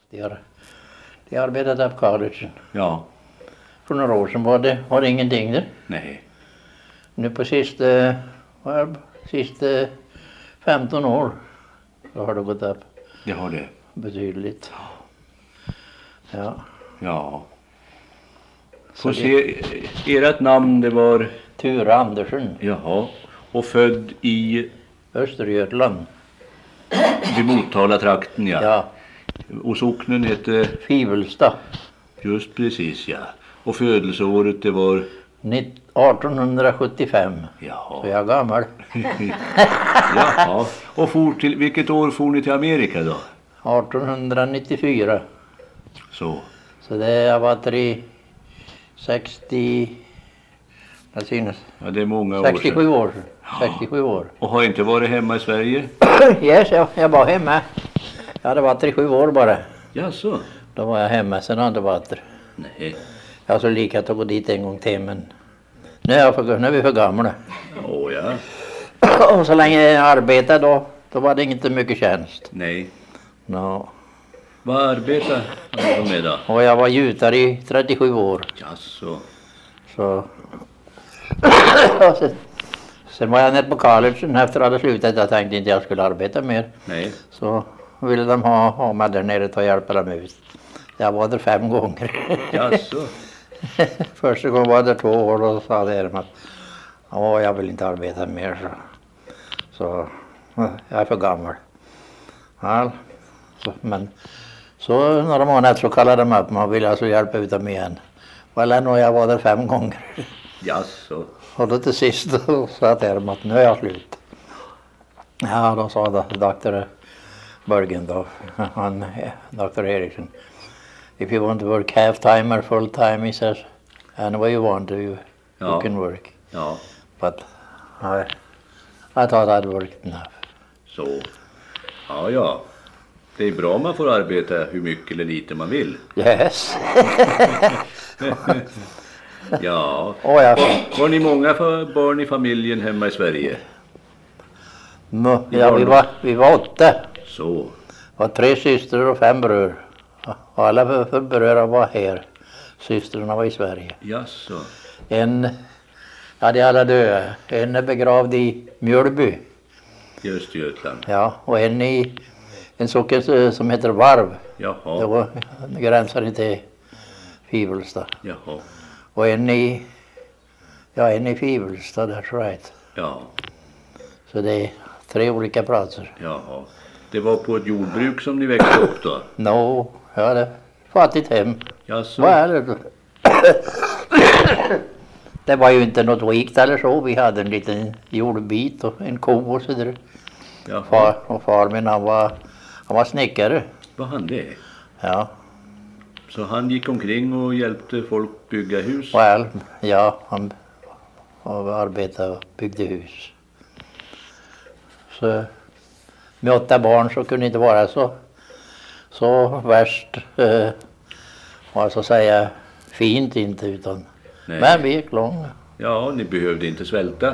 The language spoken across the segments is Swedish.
De arbetade på college. Ja. För några år sedan var det ingenting där. Nej. Nu på sista 15 år så har det gått upp Det har det. betydligt. Ja. Ja. Får se, ert namn det var... Ture Andersson, Jaha. Och född i... Östergötland. Vid Motala-trakten, ja. Ja, Och socknen heter... Fivelsta. Just precis, ja. Och födelseåret det var... 1875. Jaha. Så jag är gammal. Jaha. Och vilket år for ni till Amerika då? 1894. Så. Så jag var 60... Vad synes? Ja, det är många år 67 sedan. år. 67 år. Och har inte varit hemma i Sverige? Yes, jag var hemma. Jag hade varit 7 år bara. Jaså? Då var jag hemma, sen har jag inte varit där. Nej. Jag har så lika att gå dit en gång till, men nu är vi för gamla. Åh ja. Och så länge jag arbetade då var det inte mycket tjänst. Nej. No. Vad arbetar du med då? Och jag var gjutare i 37 år. Jaså? Så. Sen var jag nere på college efter att jag slutat. Jag tänkte inte jag skulle arbeta mer. Nej. Så ville de ha mig där nere och hjälpa dem ut. Jag var där 5 gånger. Jaså? Första gången var det 2 år och sa de att jag vill inte arbeta mer. Så jag är för gammal. Ja, men så några månader så kallade de upp mig och ville alltså hjälpa ut dem igen. Och jag var där 5 gånger. Jaså? Och då till sist så sa jag till dem att nu är jag slut. Ja, då sa doktor Bergen då, Dr. Eriksson. If you want to work half time or full time, he says, any way you want to, you can work. Ja. But I thought I'd worked enough. Så. Ja. Det är bra om man får arbeta hur mycket eller lite man vill. Yes. Ja. Var ni många barn i familjen hemma i Sverige? Ja, vi var 8. Så. Var 3 systrar och 5 bröder. Och alla bröder var här. Systrarna var i Sverige. Jaså? De är alla döda. En är begravd i Mjölby. I Östergötland. Ja, och en i en socken som heter Varv. Jaha. Det var gränsar till Fivelsta. Jaha. Och en i Fivelsta, that's right. Ja. Så det är 3 olika platser. Jaha. Det var på ett jordbruk som ni växte upp då? Ja, det är fattigt hem. Jaså? Vad är det? Det var ju inte något rikt eller så. Vi hade en liten jordbit och en ko och så där. Far min han var snickare. Var han det? Ja. Så han gick omkring och hjälpte folk bygga hus? Ja, han arbetade och byggde hus. Så med 8 barn så kunde det inte vara så värst, vad ska jag säga, fint inte utan. Nej. Men vi gick långt. Ja, ni behövde inte svälta.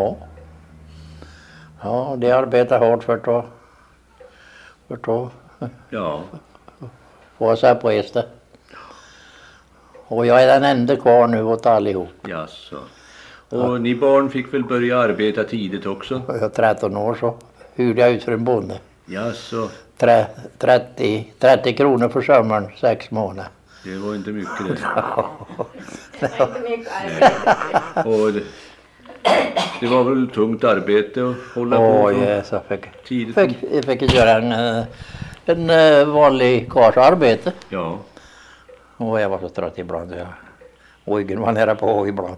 Ja, de arbetade hårt för att Ja. få sig på hästen. Och jag är den enda kvar nu åt allihop. Jaså. Och ni barn fick väl börja arbeta tidigt också? Jag var 13 år så hyrde jag ut för en bonde. Jaså. 30 kronor för sommaren, 6 månader. Det var inte mycket det. Det var inte mycket arbete. Och det var väl tungt arbete att hålla på Yes, jag fick göra en vanlig karlsarbete. Ja. Och jag var så trött ibland. Ryggen var nära på ibland.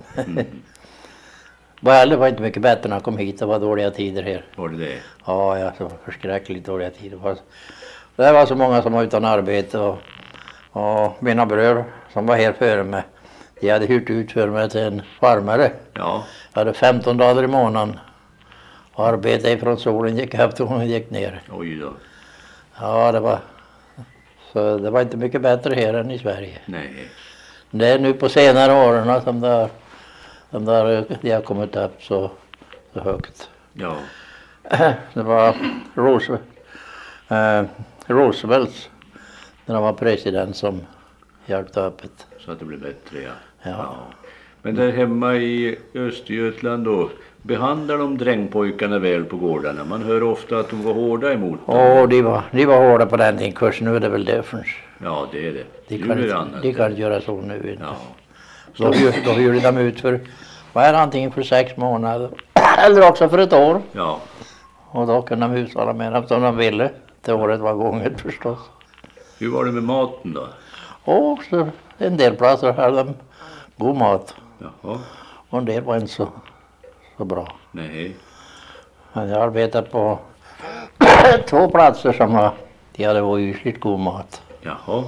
Det var inte mycket bättre när jag kom hit. Det var dåliga tider här. Var det det? Ja, så förskräckligt dåliga tider. Det var så många som var utan arbete. Och mina bröder som var här före mig. De hade hyrt ut för mig till en farmare. Ja. Jag hade 15 dagar i månaden. Och arbetade ifrån solen gick upp och hon gick ner. Oj då. Ja, det var inte mycket bättre här än i Sverige. Nej. Det är nu på senare åren som de har kommit upp så högt. Ja. Det var Roosevelt när han var president som hjälpte upp det. Så att det blev bättre, ja. Ja. Men där hemma i Östergötland då, behandlar de drängpojkarna väl på gårdarna? Man hör ofta att de var hårda emot dem. Och de var hårda på den tiden. Kurs nu är det väl differens. Ja, det är det. De Nu kan, är det inte, annat. de kan inte göra så nu. Inte. Ja. Då hyrde de ut för, vad är det, antingen för 6 månader eller också för ett år. Ja. Och då kunde de hushålla med dem som de ville. Det året var gånget förstås. Hur var det med maten då? Och så en del platser hade de god mat. Jaha. Och en del var inte så bra. Nej. Men jag arbetade på 2 platser som de hade oysligt god mat. Jaha.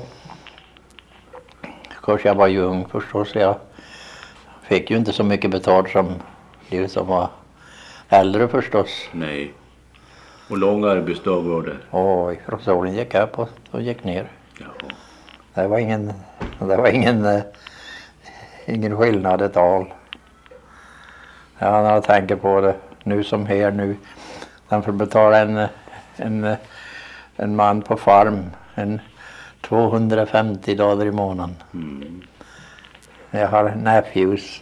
Kanske jag var ju ung förstås. Jag fick ju inte så mycket betalt som de som var äldre förstås. Nej. Och lång arbetsdag var det? Och från solen gick upp och gick ner. Jaha. Det var ingen skillnad ett all. Ja, när jag tänker på det nu som här nu. Man får betala en man på farm 250 dagar i månaden. Mm. Jag har nephews,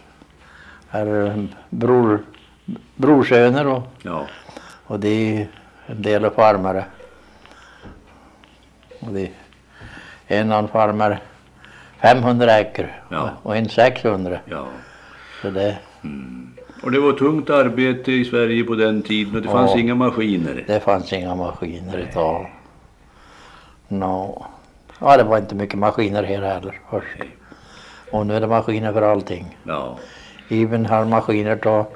brorsöner Ja. och det är en del av farmare. Och det är en farmare 500 äcker Ja. och en 600. Ja. Så det Och det var tungt arbete i Sverige på den tiden och det fanns Ja. inga maskiner. Det fanns inga maskiner i tal. No. Ja, det var inte mycket maskiner här heller först. Nej. Och nu är det maskiner för allting. Ja. Även har maskiner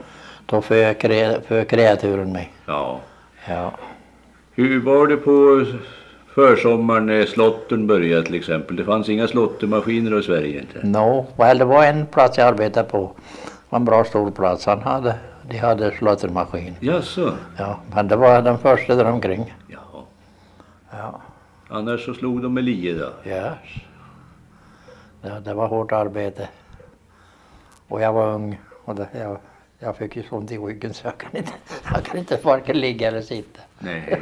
för kreaturen med. Ja. Ja. Hur var det på försommaren när slotten började till exempel? Det fanns inga slottermaskiner i Sverige inte? No, well, det var en plats jag arbetade på. Det var en bra stor plats. De hade slottermaskin. Jaså? Ja, men det var den första där omkring. Jaha. Ja. Annars så slog de med lie då? Yes. Det var hårt arbete. Och jag var ung. Och jag fick ju sånt i ryggen så jag kan inte varken ligga eller sitta. Nej.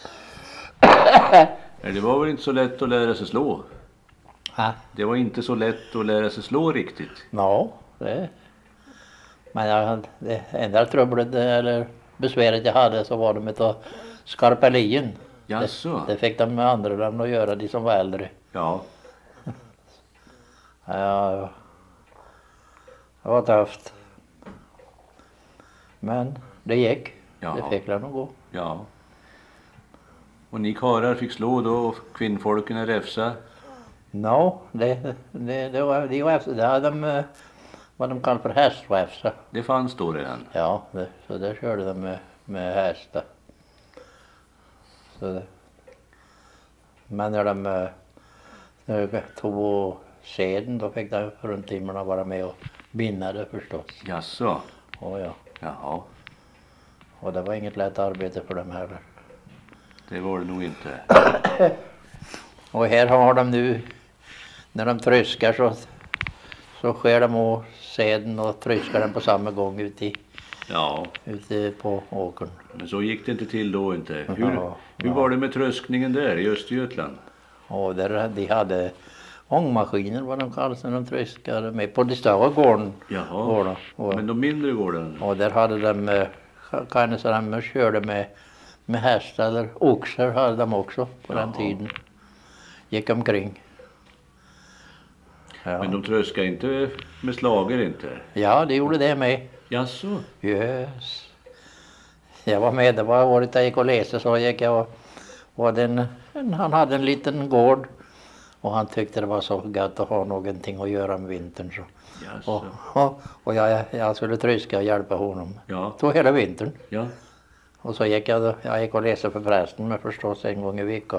Nej, det var väl inte så lätt att lära sig slå? Ja. Det var inte så lätt att lära sig slå riktigt. Ja, men det enda trubblet eller besväret jag hade så var det med att skarpelien. Jaså? Det fick de med andra att göra, de som var äldre. Ja. Ja, det var tufft. Men det gick. Ja. Det fick nog gå. Ja. Och ni karlar fick slå då och kvinnfolken räfsa? No, det var det hade de vad de kallar för hästräfsa. Det fanns då redan? Ja, så där körde de med hästar. Så det. Men när de tog seden då fick de fruntimmerna vara med och binda det förstås. Jaså? Och ja, Jaha. och det var inget lätt arbete för dem heller. Det var det nog inte. Och här har de nu, när de tryskar så sker de och seden och tryskar den på samma gång Ja, ute på åkern. men så gick det inte till då inte. Ja, Hur var det med tröskningen där i Östergötland? Och där de hade ångmaskiner vad de kallas när de tryskade med på de större gården. Jaha, Och, men de mindre gårdarna? och där hade de kanske de körde med hästar eller oxar hade de också på den Jaha. tiden. Gick omkring. Ja. Men de tröskade inte med slager inte? Ja, det gjorde det med. Jaså? Yes. Jag var med, det var året jag gick och läste så gick jag och han hade en liten gård och han tyckte det var så gött att ha någonting att göra med vintern så. Jaså? Och jag skulle tryska och hjälpa honom. Ja. Så hela vintern. Ja. Och så gick jag gick och läste för prästen men förstås en gång i veckan.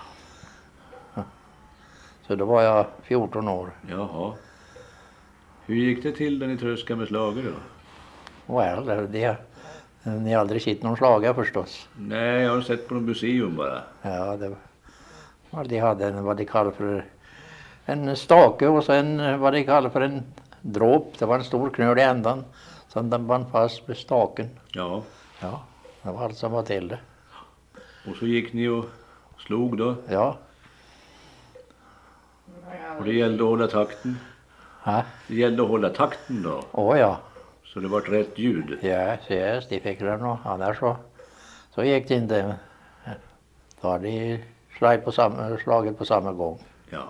Så då var jag 14 år. Jaha. Hur gick det till när ni tröskade med slager då? Well, ni har aldrig sett någon slaga förstås. Nej, jag har sett på någon museum bara. Ja, de hade vad de kallar för en stake och sen vad de kallar för en dråp. Det var en stor knöl i ändan som den band fast med staken. Ja. Ja, det var allt som var till det. Och så gick ni och slog då? Ja. Och det gällde att hålla takten. Ja. Det gällde att hålla takten då. Åh ja. Så det var rätt ljud. Yes, de fick den och annars så gick det inte. Då hade de slagit på samma gång. Ja.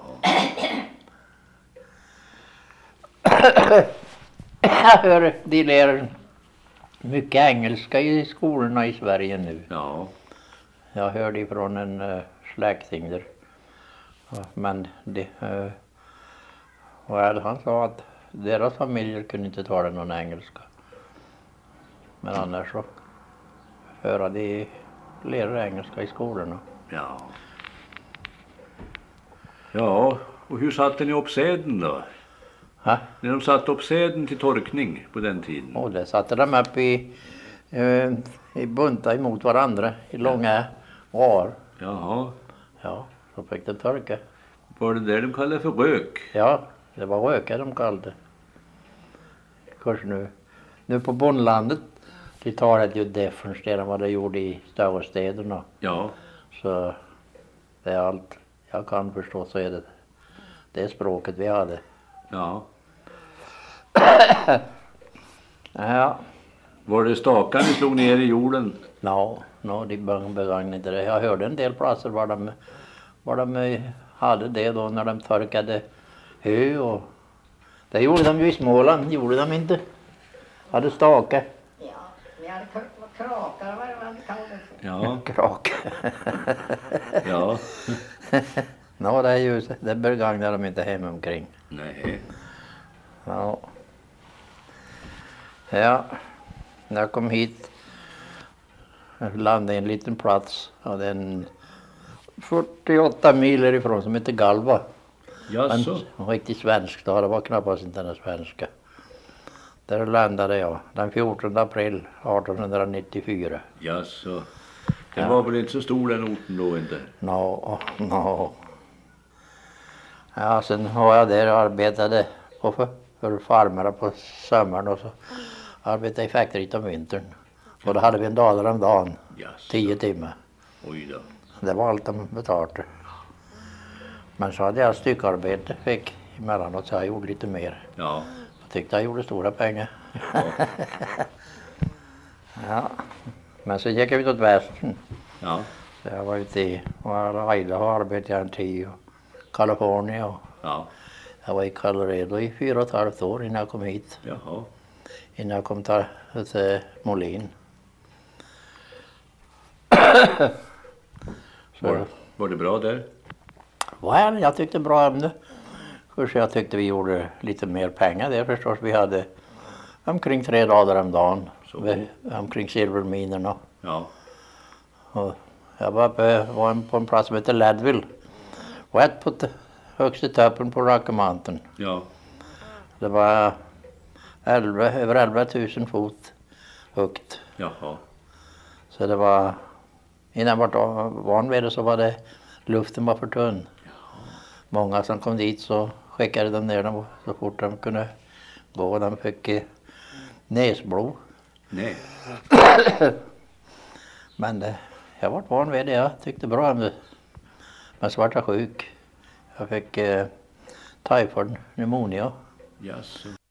Jag hör de lär mycket engelska i skolorna i Sverige nu. Ja. Jag hörde ifrån en släkting där. Men han sa att deras familjer kunde inte tala någon engelska. Men annars så höra de lära engelska i skolorna. Ja. Ja, och hur satte ni upp säden då? Ha? När de satte upp säden till torkning på den tiden? Och det satte de upp i buntar emot varandra i långa var. Jaha. Ja, så fick de torka. Var det där de kallade för rök? Ja, det var röka de kallade. Kanske nu på bondlandet, de talade ju defenst än vad de gjorde i större städerna. Ja. Så det är allt jag kan förstå, så är det språket vi hade. Ja. Ja. Var det stakar ni slog ner i jorden? De begagnade inte det. Jag hörde en del platser var de hade det då när de torkade hö, och det gjorde de ju i Småland, gjorde de inte? Hade stake. Ja, vi hade krakar, vad det kallades för. Ja. Krak. Ja. Det är ju, det begagnar de inte hemma omkring. Nej. Ja. Ja, när jag kom hit, jag landade i en liten plats, ja, den 48 mil ifrån, som heter Galva. Jaså? En riktigt svensk då, det var knappast inte den svenska. Där landade jag den 14 april 1894. Jaså. Den var väl inte så stor den orten då inte? No. Ja, sen var jag där och arbetade för farmare på sommaren, och så arbetade i factoryt om vintern. Och då hade vi en dollar om dagen, Jaså. 10 timmar. Oj då. Det var allt de betalade. Men så hade jag styckarbete, fick emellanåt, så jag gjorde lite mer. Ja. Jag tyckte jag gjorde stora pengar. Ja. Men så gick jag ut åt västern. Ja. Så jag var ute i Idaho och arbetade en tid, och Kalifornien, och Ja. jag var i Colorado i 4,5 år innan jag kom hit. Jaha. Innan jag kom till Molin. Var det bra där? Jag tyckte bra om det. Först jag tyckte vi gjorde lite mer pengar där förstås. Vi hade omkring 3 dagar om dagen. Omkring silverminerna. Ja. Och jag var på en plats som heter Leadville. Rätt på högsta toppen på Rocky Mountain. Ja. Det var över 11 000 fot högt. Jaha. Så det var, innan jag var van vid det, så var det, luften var för tunn. Många som kom dit så skickade de ner dem så fort de kunde gå. De fick näsblod. Nej. Men jag var van vid det, jag tyckte bra om det. Men så var jag sjuk. Jag fick tyfod, pneumonia. Jaså.